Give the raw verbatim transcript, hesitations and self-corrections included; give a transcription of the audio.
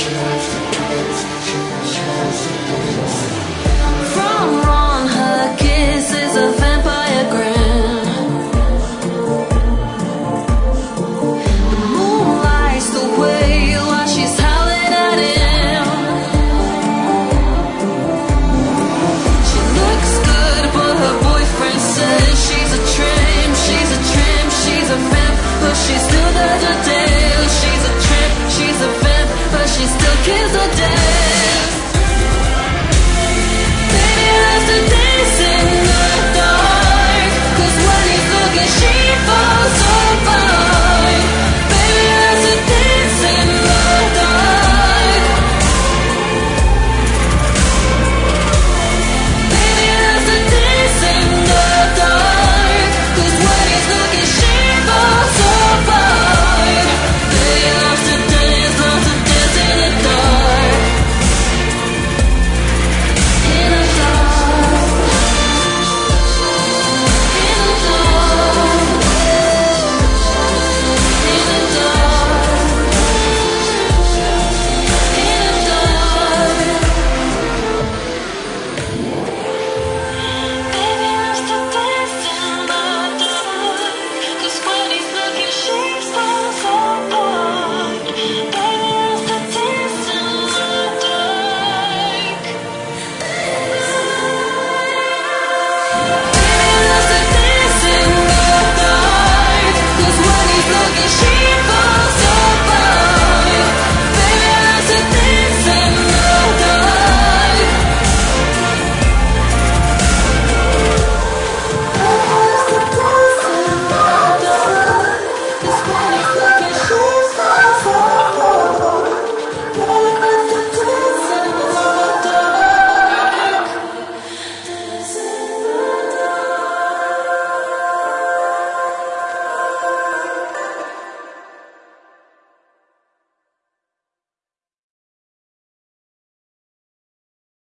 From Ron, her kiss is a vampire grin. The moon lights the way while she's howling at him. She looks good, but her boyfriend says she's a tramp, she's a tramp, she's a vamp, but she still does a dance. She's a tramp, she's a vamp, but she still kills a dance.